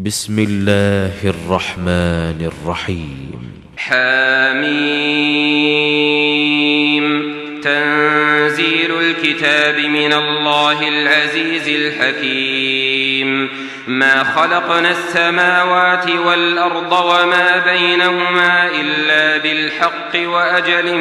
بسم الله الرحمن الرحيم. حميم. تنزيل الكتاب من الله العزيز الحكيم. ما خلقنا السماوات والأرض وما بينهما إلا بالحق وأجل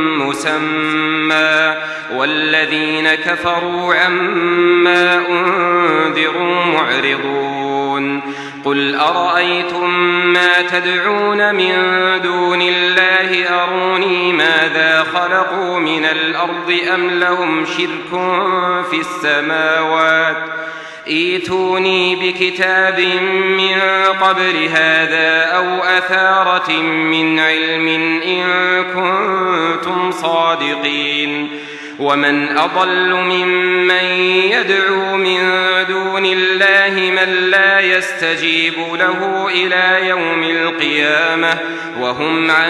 مسمى والذين كفروا عما أنذروا معرضون. قل أرأيتم ما تدعون من دون الله أروني ماذا خلقوا من الأرض أم لهم شرك في السماوات ائتوني بكتاب من قبل هذا أو أثارة من علم إن كنتم صادقين. ومن أضل ممن يدعو من دون الله من لا يستجيب له إلى يوم القيامة وهم عن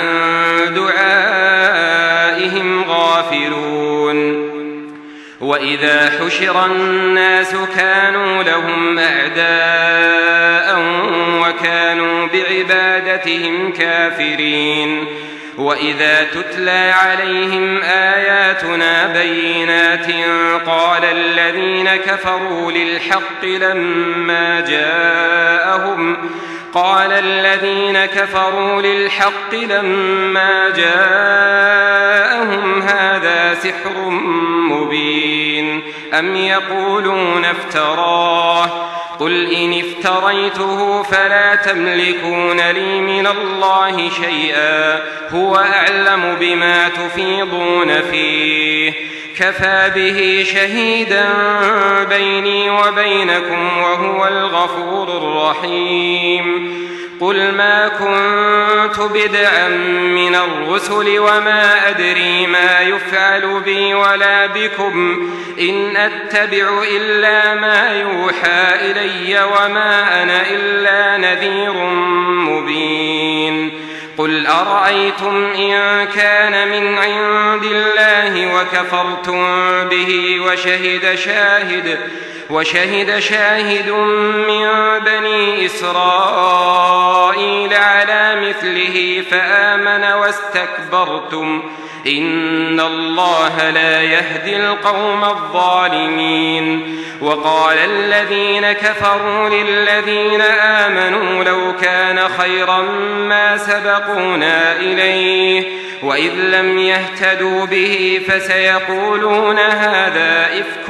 دعائهم غافلون. وإذا حشر الناس كانوا لهم أعداء وكانوا بعبادتهم كافرين. وإذا تتلى عليهم آياتنا بينات قال الذين كفروا للحق لما جاءهم هذا سحر مبين أم يقولون افتراه قل إن افتريته فلا تملكون لي من الله شيئا هو أعلم بما تفيضون فيه كفى به شهيدا بيني وبينكم وهو الغفور الرحيم. قل ما كنت بدعا من الرسل وما أدري ما يفعل بي ولا بكم إن أتبع إلا ما يوحى إلي وما أنا إلا نذير مبين. قل أرأيتم إن كان من عند الله وكفرتم به وشهد شاهد من بني إسرائيل على مثله فآمن واستكبرتم إن الله لا يهدي القوم الظالمين. وقال الذين كفروا للذين آمنوا لو كان خيرا ما سبقونا إليه وإذ لم يهتدوا به فسيقولون هذا إفك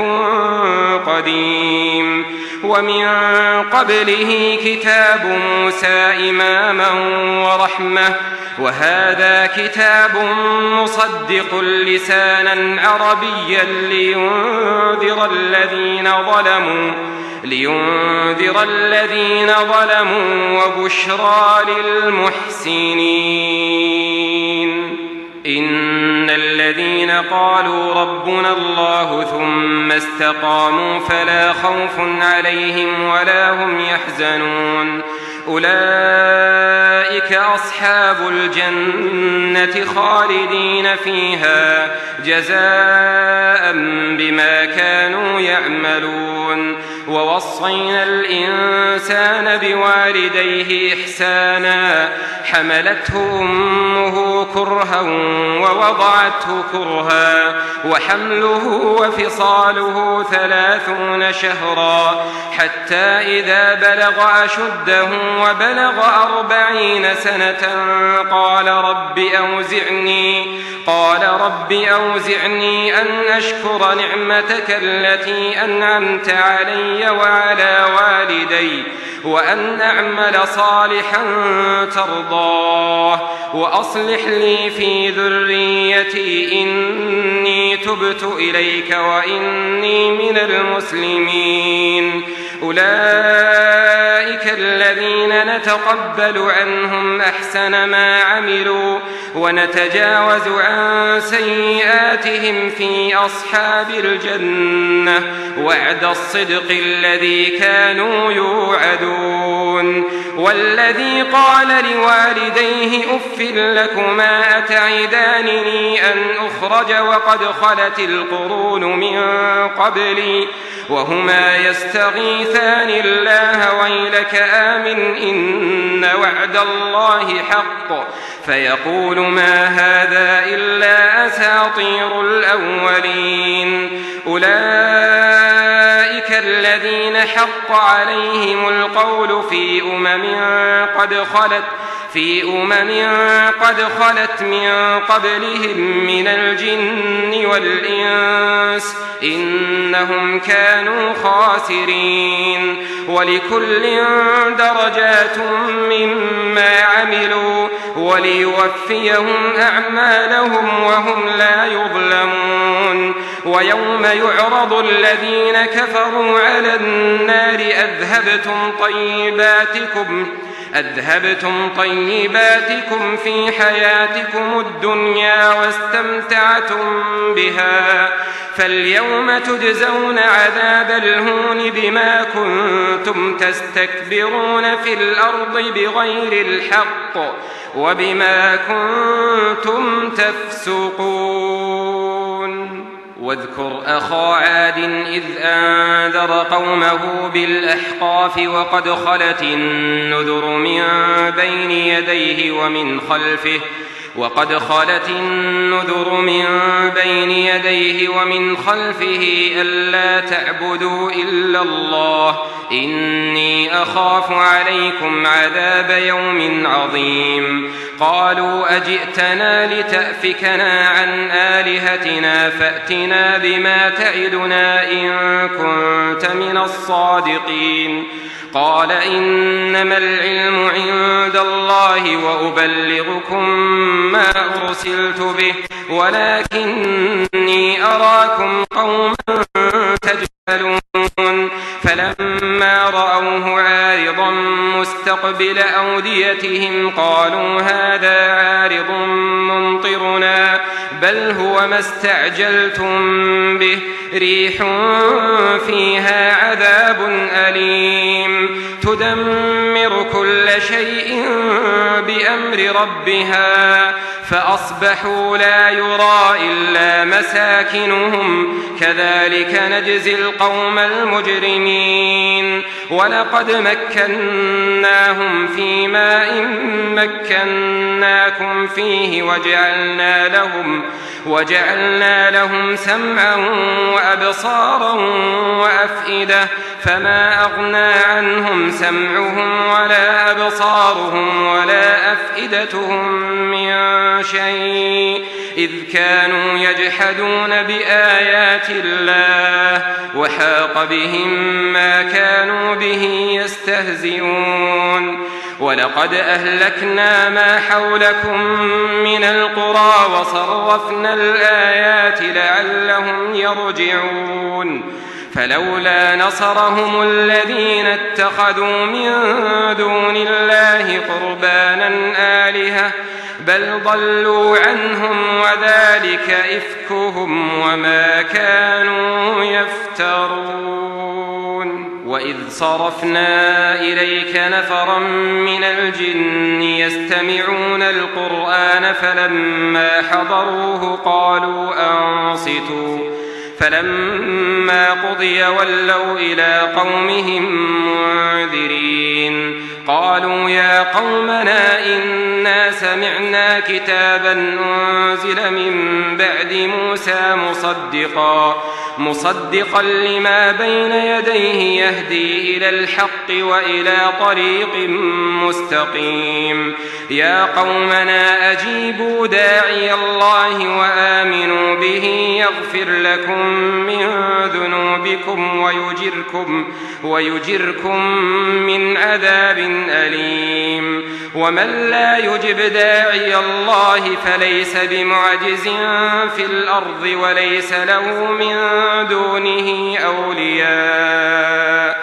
قديم. ومن قبله كتاب موسى إماما ورحمة وهذا كتاب مصدق لسانا عربيا لينذر الذين ظلموا وبشرى للمحسنين. إن الذين قالوا ربنا الله ثم استقاموا فلا خوف عليهم ولا هم يحزنون أولئك أصحاب الجنة خالدين فيها جزاء بما كانوا يعملون. ووصينا الإنسان بوالديه إحسانا حملته أمه كرها ووضعته كرها وحمله وفصاله 30 شهرا حتى إذا بلغ أشده وبلغ 40 سنة قال رب أوزعني أن أشكر نعمتك التي أنعمت علي وعلى والدي وأن أعمل صالحا ترضاه وأصلح لي في ذريتي إني تبت إليك وإني من المسلمين. أولئك الذين نتقبل عنهم أحسن ما عملوا ونتجاوز عن سيئاتهم في أصحاب الجنة وعد الصدق الذي كانوا يوعدون. والذي قال لوالديه أف لكما أتعدانني أن أخرج وقد خلت القرون من قبلي وهما يستغيثان الله ويلك آمن إن وعد الله حق فيقول ما هذا إلا أساطير الأولين أولئك الذين حق عليهم القول في أمم قد خلت من قبلهم من الجن والإنس إنهم كانوا خاسرين ولكل درجات مما عملوا وليوفيهم أعمالهم وهم لا يظلمون ويوم يعرض الذين كفروا على النار أذهبتم طيباتكم في حياتكم الدنيا واستمتعتم بها فاليوم تجزون عذاب الهون بما كنتم تستكبرون في الأرض بغير الحق وبما كنتم تفسقون واذكر أخا عاد إذ أنذر قومه بالأحقاف وقد خلت النذر من بين يديه ومن خلفه ألا تعبدوا إلا الله إني أخاف عليكم عذاب يوم عظيم قالوا أجئتنا لتأفكنا عن آلهتنا فأتنا بما تعدنا إن كنت من الصادقين قال إنما العلم عند الله وأبلغكم ما أرسلت به ولكني أراكم قوما تجهلون فلما رأوه عارضا مستقبل أوديتهم قالوا هذا عارض ممطرنا بل هو ما استعجلتم به ريح فيها عذاب أليم تدمر كل شيء بأمر ربها فأصبحوا لا يرى إلا مساكنهم كذلك نجزي القوم المجرمين ولقد مكناهم في ماء مكناكم فيه وجعلنا لهم سمعا وأبصارا وأفئدة فما أغنى عنهم سمعهم ولا أبصارهم ولا أفئدتهم من شيء إذ كانوا يجحدون بآيات الله وحاق بهم ما كانوا به يستهزئون ولقد أهلكنا ما حولكم من القرى وصرفنا الآيات لعلهم يرجعون فلولا نصرهم الذين اتخذوا من دون الله قربانا آلهة بل ضلوا عنهم وذلك إفكهم وما كانوا يفترون وإذ صرفنا إليك نفرا من الجن يستمعون القرآن فلما حضروه قالوا أنصتوا فلما قضي ولوا إلى قومهم منذرين قالوا يا قومنا إنا سمعنا كتابا أنزل من بعد موسى مصدقا لما بين يديه يهدي إلى الحق وإلى طريق مستقيم يا قومنا أجيبوا داعي الله وآمنوا به يغفر لكم من ذنوبكم ويجركم من عذاب أليم ومن لا يجب داعي الله فليس بمعجز في الأرض وليس له من دونه أولياء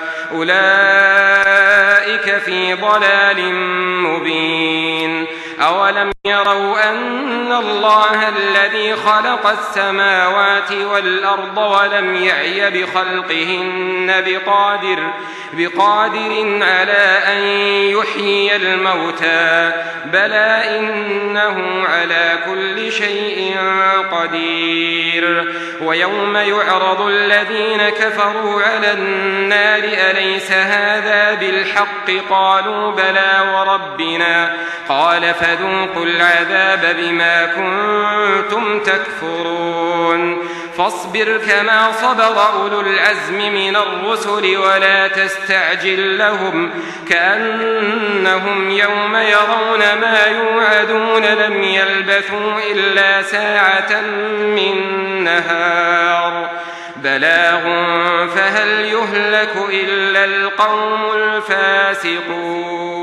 أولئك في ضلال مبين أولم يروا أن الله الذي خلق السماوات والأرض ولم يعي بخلقهن بقادر على أن يحيي الموتى بلى إنه على كل شيء قدير ويوم يعرض الذين كفروا على النار أليس هذا بالحق قالوا بلى وربنا قال فذوقوا العذاب بما كنتم تكفرون فاصبر كما صبر أولو العزم من الرسل ولا تستعجل لهم كأنهم يوم يرون ما يوعدون لم يلبثوا إلا ساعة من نهار بلاغ فهل يهلك إلا القوم الفاسقون